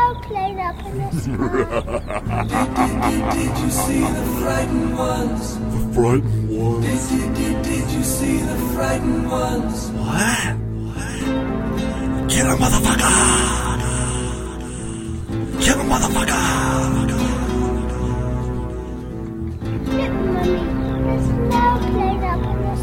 snowplane up in the sky. Did you see the frightened ones? The frightened ones. Did you see the frightened ones? What? Get him, motherfucker! Get him, motherfucker! Get mommy, the snowplane up in the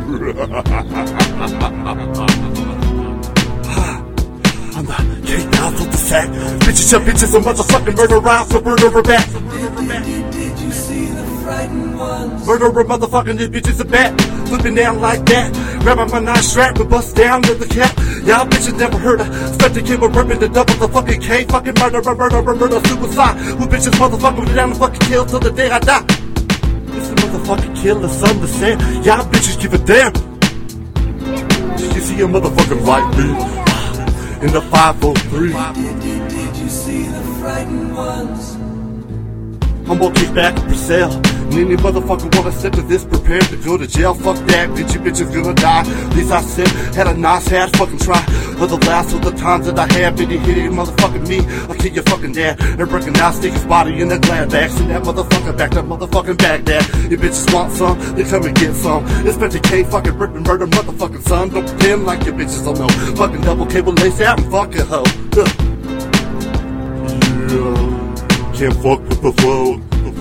sky. I'm the king out of the sack. Bitches, your bitches, a motherfucking murder out, so murder back. Did you see the frightened ones? Murderer, motherfucking these bitches a bat. Flipping down like that. Grab my knife strap and bust down with the cap. Y'all bitches never heard of Spectre Kid with ripping the double the fucking K. Fucking murder, suicide. Who bitches motherfucking me down the fucking kill till the day I die. This the motherfucking killer, son of the sand. Y'all bitches give a damn. Did you see a motherfucking light beam in the 503? Did you see the frightened ones? I'm gonna kick back and Purcell. And any motherfucker wanna step to this, prepared to go to jail. Fuck that, bitch, you bitches gonna die. At least I said, had a nice hat, fucking try. For the last of the times that I had, bitty hitty motherfucking me. I'll kill your fucking dad. And recognize, stick his body in a glad bag. Send that motherfucker back to motherfucking Baghdad. You bitches want some, they come and get some. It's Spectre K, fucking ripping murder, motherfucking son. Don't pretend like your bitches don't know. Fucking double cable lace out and fucking hoe. Yeah. Can't fuck with the flow.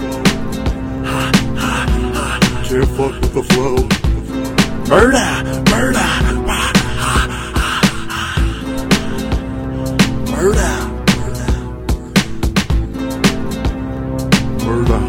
Can't fuck with the flow. Murder, murder, murder, murder.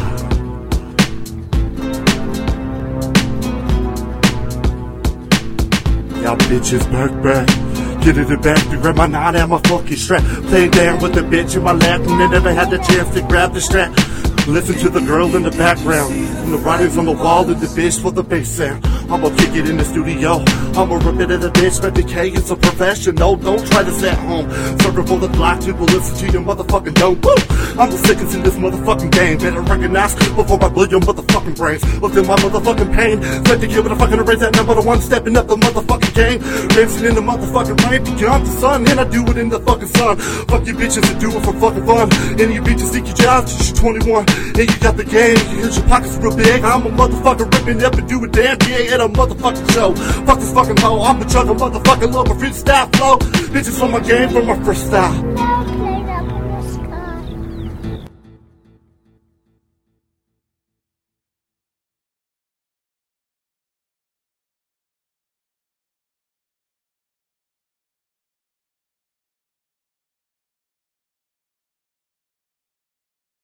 Y'all bitches back. Get it back to grab my knot and my fucking strap. Playing down with the bitch in my lap and they never had the chance to grab the strap. Listen to the girl in the background and the writings on the wall and the bitch for the bass sound. I'ma kick it in the studio. I'ma rip it in the bitch. Spectre K is a professional. Don't try this at home. Circle for the block, people listen to your motherfucking dome. Woo! I'm the sickest in this motherfucking game. Better recognize before I blow your motherfucking brains. Look in my motherfucking pain. Spectre K with a fucking erase that number one, stepping up the motherfucking game. Dancing in the motherfucking rain. Beyond the sun, and I do it in the fucking sun. Fuck you bitches and do it for fucking fun. And you bitches think you jobs, you're 21. And you got the game, here's your pockets real big. I'm a motherfucker ripping up and do a damn gig at a motherfucking show. Fuck this fucking hoe, I'm a chug a motherfucking love, a freestyle flow. Bitches on my game from my first style. Snowplane up in